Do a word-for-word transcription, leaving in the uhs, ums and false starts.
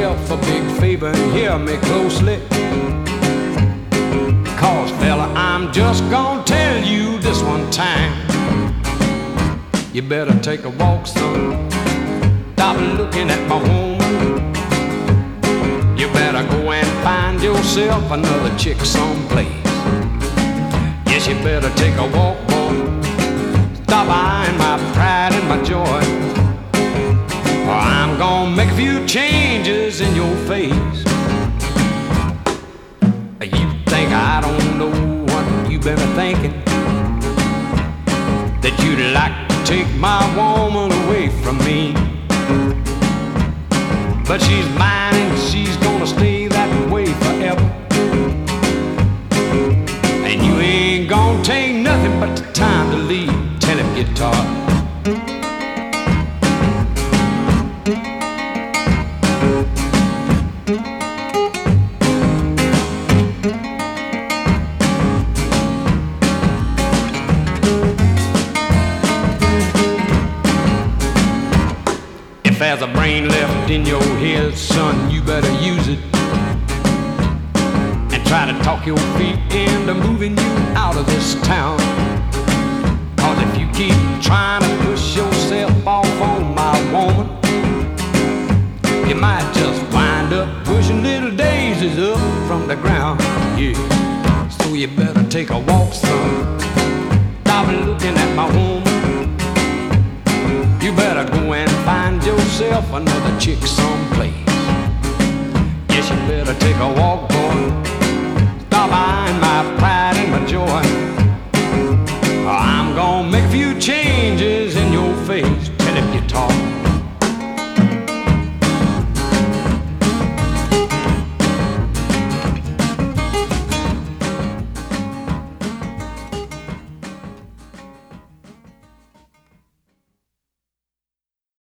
yourself a big favor and hear me closely. Cause fella, I'm just gonna tell you this one time. You better take a walk, son. Stop looking at my woman. You better go and find yourself another chick someplace. Yes, you better take a walk, boy. Stop eyeing my pride and my joy, or I'm gonna make a few changes in your face. You think I don't know what you've been thinking, that you'd like to take my woman away from me. But she's mine and she's gonna stay that way forever. And you ain't gonna take nothing but the time to leave. Tell him, guitar. If there's a brain left in your head, son, you better use it. And try to talk your feet into moving you out of this town. Cause if you keep trying to push yourself off on my woman, you might just wind up pushing little daisies up from the ground. Yeah, so you better take a walk, son. Stop looking at my woman. You better go and find yourself another chick someplace. Yes, you better take a walk, boy. Stop eyeing my pride and my joy, or I'm gonna make a few changes in your face.